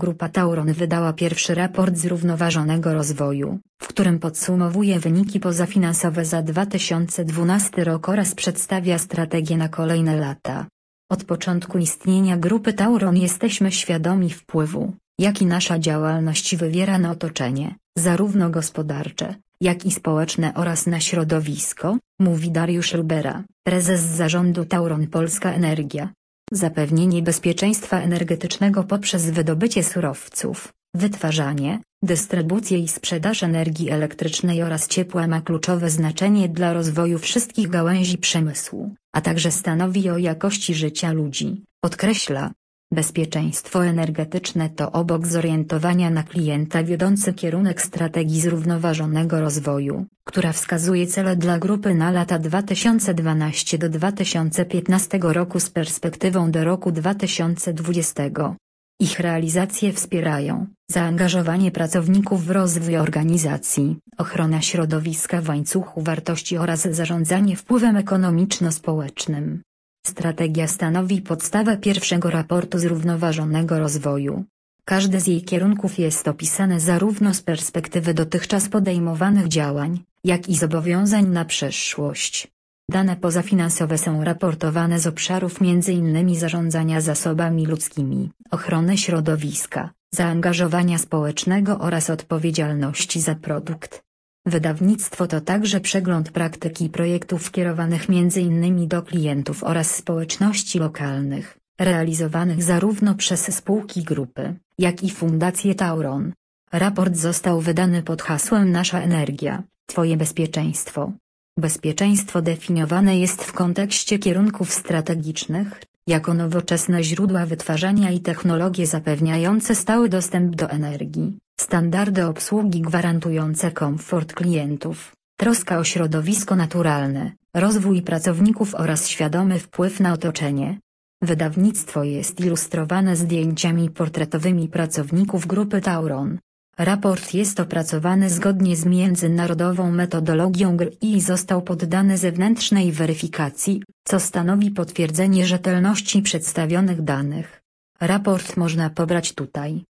Grupa Tauron wydała pierwszy raport zrównoważonego rozwoju, w którym podsumowuje wyniki pozafinansowe za 2012 rok oraz przedstawia strategię na kolejne lata. Od początku istnienia Grupy Tauron jesteśmy świadomi wpływu, jaki nasza działalność wywiera na otoczenie, zarówno gospodarcze, jak i społeczne oraz na środowisko, mówi Dariusz Rubera, prezes zarządu Tauron Polska Energia. Zapewnienie bezpieczeństwa energetycznego poprzez wydobycie surowców, wytwarzanie, dystrybucję i sprzedaż energii elektrycznej oraz ciepła ma kluczowe znaczenie dla rozwoju wszystkich gałęzi przemysłu, a także stanowi o jakości życia ludzi, podkreśla. Bezpieczeństwo energetyczne to obok zorientowania na klienta wiodący kierunek strategii zrównoważonego rozwoju, która wskazuje cele dla grupy na lata 2012 do 2015 roku z perspektywą do roku 2020. Ich realizację wspierają zaangażowanie pracowników w rozwój organizacji, ochrona środowiska w łańcuchu wartości oraz zarządzanie wpływem ekonomiczno-społecznym. Strategia stanowi podstawę pierwszego raportu zrównoważonego rozwoju. Każdy z jej kierunków jest opisany zarówno z perspektywy dotychczas podejmowanych działań, jak i zobowiązań na przyszłość. Dane pozafinansowe są raportowane z obszarów m.in. zarządzania zasobami ludzkimi, ochrony środowiska, zaangażowania społecznego oraz odpowiedzialności za produkt. Wydawnictwo to także przegląd praktyki projektów kierowanych m.in. do klientów oraz społeczności lokalnych, realizowanych zarówno przez spółki grupy, jak i Fundację Tauron. Raport został wydany pod hasłem Nasza energia, Twoje bezpieczeństwo. Bezpieczeństwo definiowane jest w kontekście kierunków strategicznych, jako nowoczesne źródła wytwarzania i technologie zapewniające stały dostęp do energii, standardy obsługi gwarantujące komfort klientów, troska o środowisko naturalne, rozwój pracowników oraz świadomy wpływ na otoczenie. Wydawnictwo jest ilustrowane zdjęciami portretowymi pracowników Grupy Tauron. Raport jest opracowany zgodnie z międzynarodową metodologią GRI i został poddany zewnętrznej weryfikacji, co stanowi potwierdzenie rzetelności przedstawionych danych. Raport można pobrać tutaj.